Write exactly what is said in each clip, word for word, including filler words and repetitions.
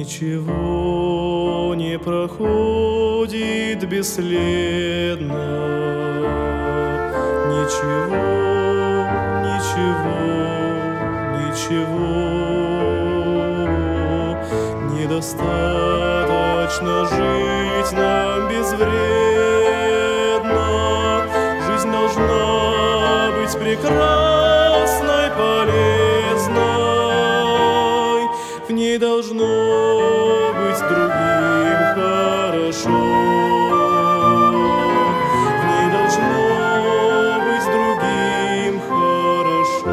Ничего не проходит бесследно, ничего, ничего, ничего. Недостаточно жить нам безвредно. Жизнь должна быть прекрасной, полезной. В ней должно быть другим хорошо. В ней должно быть другим хорошо.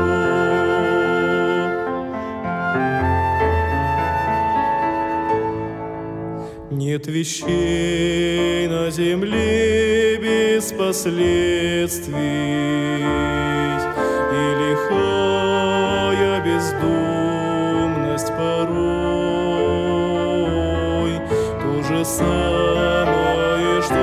Нет вещей на земле без последствий, и лихая бездумность порой то же самое, что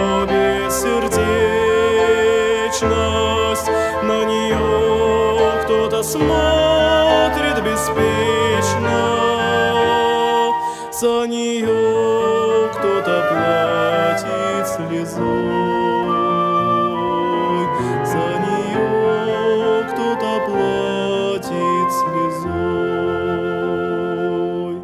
бессердечность. На нее кто-то смотрит беспечно, за нее кто-то платит слезой, за нее кто-то платит слезой.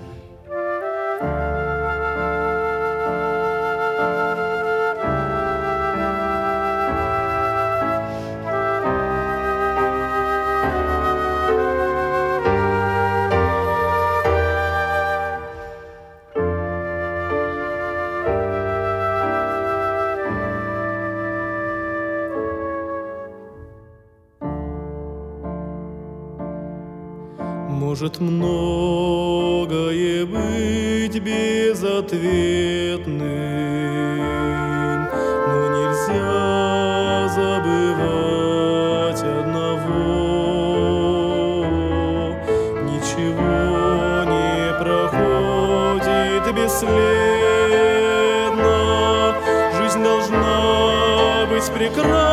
Может многое быть безответным, но нельзя забывать одного: ничего не проходит бесследно. Жизнь должна быть прекрасна.